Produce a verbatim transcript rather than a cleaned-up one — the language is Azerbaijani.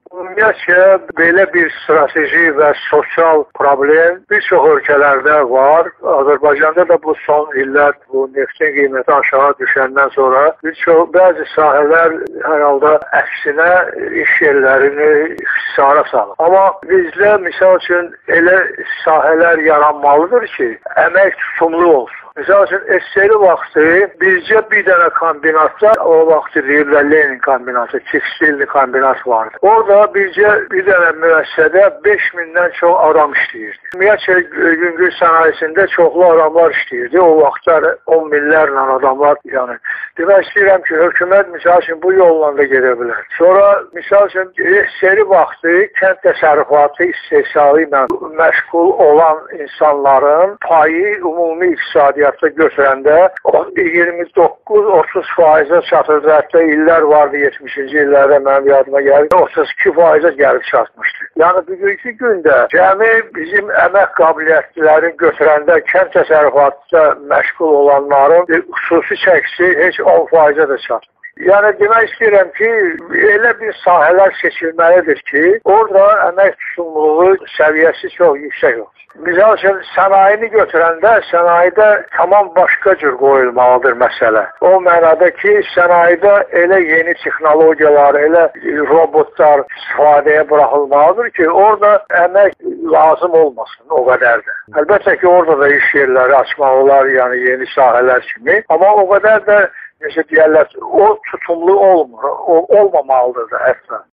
Ümumiyyətcə, belə bir strateji və sosial problem bir çox ölkələrdə var. Azərbaycanda da bu son illər bu neftin qiyməti aşağı düşəndən sonra bir çox bəzi sahələr hər halda əksinə iş yerlərini xisara salır. Amma bizdə misal üçün elə sahələr yaranmalıdır ki, əmək tutumlu olsun. Misal üçün, S S R vaxtı bizcə bir dənə kombinatda, o vaxtı deyirlər Lenin kombinatı, tekstilli kombinat vardı. Orada bizcə bir dənə müəssisədə beş mindən çox adam işləyirdi. Ümumiyyətcə, yüngül sənayesində çoxlu adamlar işləyirdi. O vaxtlar on minlərlə adamlar, yəni. Demək istəyirəm ki, hökumət misal üçün bu yolla da gedə bilər. Sonra misal üçün, S S R vaxtı kənd təsərrüfatı istehsalı ilə məşğul olan insanların payı ümumi iqtisadiyyat götürəndə iyirmi doqquz otuz faizə çatırdı. Hətta illər vardı, yetmişinci illərdə mənim yadıma gəldi, otuz iki faizə gəlib çatmışdı. Yəni, bugünkü gündə cəmi bizim əmək qabiliyyətlilərin götürəndə kənd təsərrüfatında məşğul olanların xüsusi çəkisi heç on faizə də çatmır. Yəni, demək istəyirəm ki, elə bir sahələr seçilməlidir ki, orada əmək tutumluluğu səviyyəsi çox yüksək olsun. Misal üçün, sənayini götürəndə, sənayidə tamam başqa cür qoyulmalıdır məsələ. O mənada ki, sənayidə elə yeni texnologiyalar, elə robotlar istifadəyə buraxılmalıdır ki, orada əmək lazım olmasın o qədər də. Əlbəttə ki, orada da iş yerləri açmaq olar, yəni yeni sahələr kimi. Amma o qədər də necə deyərlər, o tutumlu olmur, o olmamalıdır da hətta.